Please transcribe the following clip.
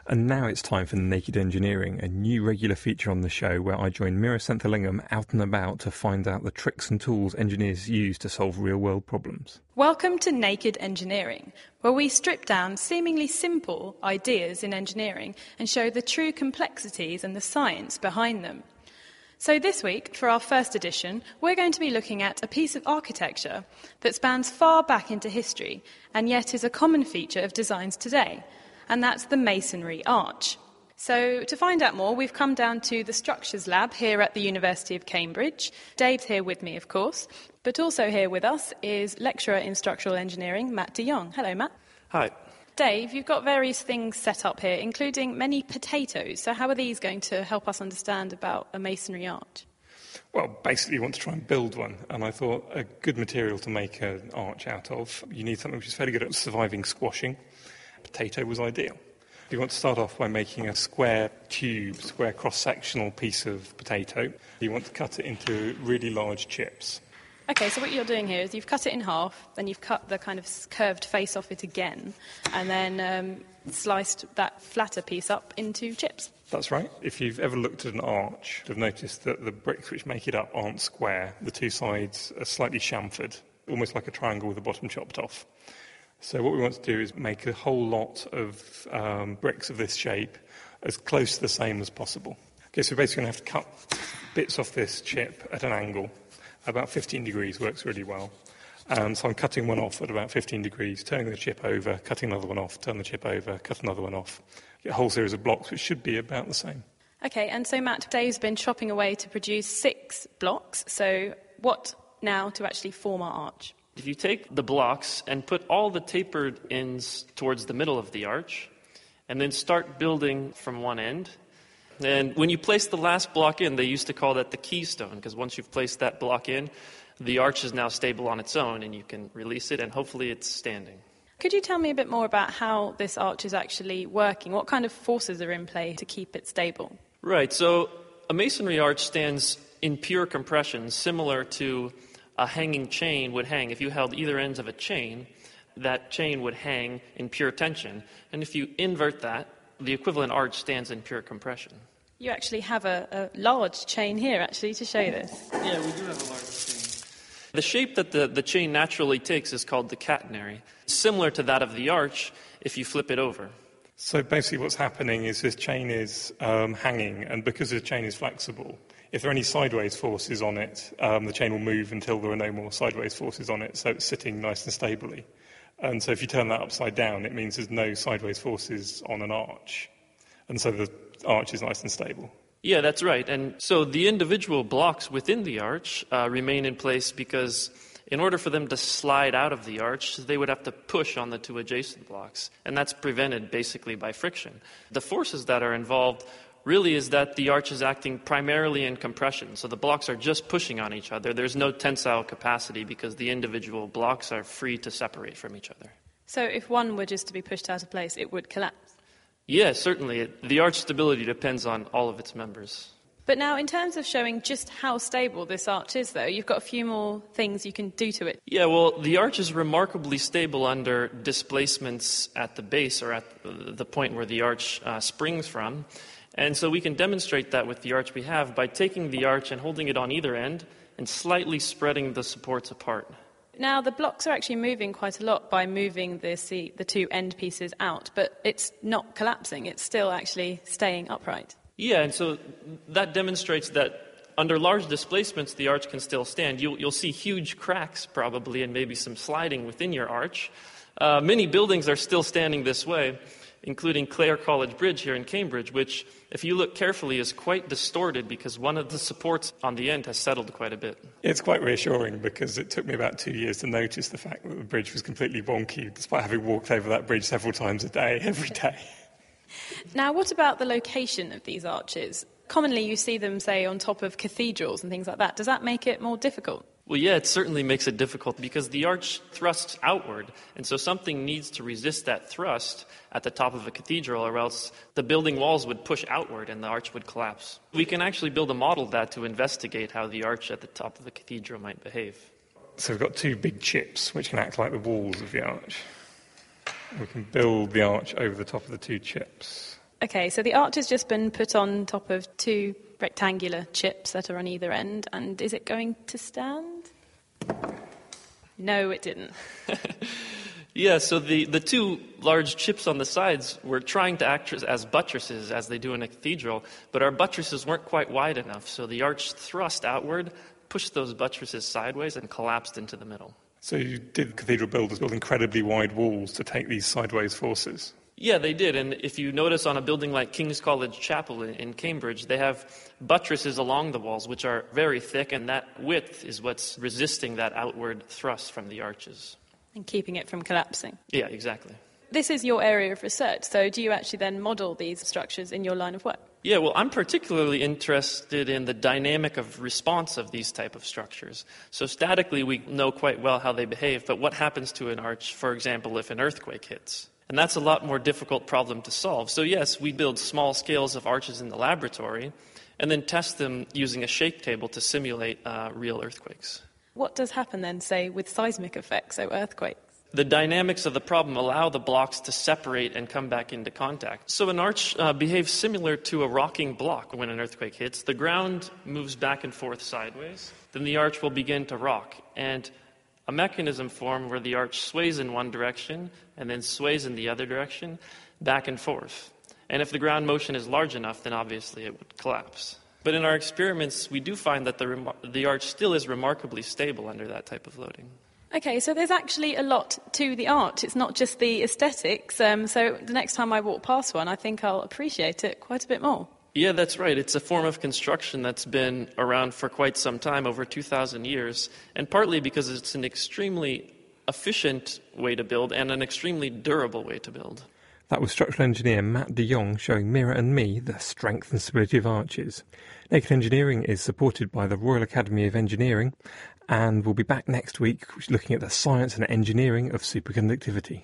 And now it's time for Naked Engineering, a new regular feature on the show where I join Mira Senthilingam out and about to find out the tricks and tools engineers use to solve real-world problems. Welcome to Naked Engineering, where we strip down seemingly simple ideas in engineering and show the true complexities and the science behind them. So this week, for our first edition, we're going to be looking at a piece of architecture that spans far back into history and yet is a common feature of designs today, and that's the masonry arch. So to find out more, we've come down to the Structures Lab here at the University of Cambridge. Dave's here with me, of course, but also here with us is lecturer in structural engineering, Matt de Jong. Hello, Matt. Hi. Dave, you've got various things set up here, including many potatoes. So how are these going to help us understand about a masonry arch? Well, basically you want to try and build one, and I thought a good material to make an arch out of, you need something which is fairly good at surviving squashing. Potato was ideal. You want to start off by making a square cross-sectional piece of potato. You want to cut it into really large chips. Okay, so what you're doing here is you've cut it in half, then you've cut the kind of curved face off it again, and then sliced that flatter piece up into chips. That's right. If you've ever looked at an arch, you've noticed that the bricks which make it up aren't square. The two sides are slightly chamfered, almost like a triangle with the bottom chopped off. So what we want to do is make a whole lot of bricks of this shape as close to the same as possible. Okay, so we're basically going to have to cut bits off this chip at an angle. About 15 degrees works really well. So I'm cutting one off at about 15 degrees, turning the chip over, cutting another one off, turn the chip over, cut another one off. Get a whole series of blocks which should be about the same. Okay, and so Matt, Dave's been chopping away to produce 6 blocks. So what now to actually form our arch? If you take the blocks and put all the tapered ends towards the middle of the arch, and then start building from one end, and when you place the last block in, they used to call that the keystone, because once you've placed that block in, the arch is now stable on its own, and you can release it, and hopefully it's standing. Could you tell me a bit more about how this arch is actually working? What kind of forces are in play to keep it stable? Right, so a masonry arch stands in pure compression, similar to a hanging chain would hang. If you held either ends of a chain, that chain would hang in pure tension. And if you invert that, the equivalent arch stands in pure compression. You actually have a large chain here, actually, to show this. Yeah, we do have a large chain. The shape that the chain naturally takes is called the catenary, similar to that of the arch if you flip it over. So basically what's happening is this chain is hanging, and because the chain is flexible, if there are any sideways forces on it, the chain will move until there are no more sideways forces on it, so it's sitting nice and stably. And so if you turn that upside down, it means there's no sideways forces on an arch. And so the arch is nice and stable. Yeah, that's right. And so the individual blocks within the arch remain in place because in order for them to slide out of the arch, they would have to push on the two adjacent blocks. And that's prevented basically by friction. The forces that are involved really is that the arch is acting primarily in compression. So the blocks are just pushing on each other. There's no tensile capacity because the individual blocks are free to separate from each other. So if one were just to be pushed out of place, it would collapse? Yes, certainly. The arch stability depends on all of its members. But now, in terms of showing just how stable this arch is, though, you've got a few more things you can do to it. Yeah, well, the arch is remarkably stable under displacements at the base or at the point where the arch springs from. And so we can demonstrate that with the arch we have by taking the arch and holding it on either end and slightly spreading the supports apart. Now, the blocks are actually moving quite a lot by moving the two end pieces out, but it's not collapsing. It's still actually staying upright. Yeah, and so that demonstrates that under large displacements, the arch can still stand. You'll see huge cracks probably and maybe some sliding within your arch. Many buildings are still standing this way, including Clare College Bridge here in Cambridge, which, if you look carefully, is quite distorted because one of the supports on the end has settled quite a bit. It's quite reassuring because it took me about 2 years to notice the fact that the bridge was completely wonky, despite having walked over that bridge several times a day, every day. Now, what about the location of these arches? Commonly you see them, say, on top of cathedrals and things like that. Does that make it more difficult? Well, yeah, it certainly makes it difficult because the arch thrusts outward, and so something needs to resist that thrust at the top of a cathedral, or else the building walls would push outward and the arch would collapse. We can actually build a model of that to investigate how the arch at the top of a cathedral might behave. So we've got two big chips which can act like the walls of the arch. We can build the arch over the top of the two chips. Okay, so the arch has just been put on top of two rectangular chips that are on either end, and is it going to stand? No, it didn't. Yeah, so the two large chips on the sides were trying to act as buttresses, as they do in a cathedral, but our buttresses weren't quite wide enough, so the arch thrust outward, pushed those buttresses sideways, and collapsed into the middle. So did cathedral builders build incredibly wide walls to take these sideways forces? Yeah, they did, and if you notice on a building like King's College Chapel in Cambridge, they have buttresses along the walls, which are very thick, and that width is what's resisting that outward thrust from the arches. And keeping it from collapsing. Yeah, exactly. This is your area of research, so do you actually then model these structures in your line of work? Yeah, well, I'm particularly interested in the dynamic of response of these type of structures. So statically, we know quite well how they behave, but what happens to an arch, for example, if an earthquake hits? And that's a lot more difficult problem to solve. So yes, we build small scales of arches in the laboratory and then test them using a shake table to simulate real earthquakes. What does happen then, say, with seismic effects, so earthquakes? The dynamics of the problem allow the blocks to separate and come back into contact. So an arch behaves similar to a rocking block when an earthquake hits. The ground moves back and forth sideways. Then the arch will begin to rock. And a mechanism forms where the arch sways in one direction and then sways in the other direction, back and forth. And if the ground motion is large enough, then obviously it would collapse. But in our experiments, we do find that the arch still is remarkably stable under that type of loading. Okay, so there's actually a lot to the arch. It's not just the aesthetics. So the next time I walk past one, I think I'll appreciate it quite a bit more. Yeah, that's right. It's a form of construction that's been around for quite some time, over 2,000 years, and partly because it's an extremely efficient way to build and an extremely durable way to build. That was structural engineer Matt de Jong showing Mira and me the strength and stability of arches. Naked Engineering is supported by the Royal Academy of Engineering, and we'll be back next week looking at the science and engineering of superconductivity.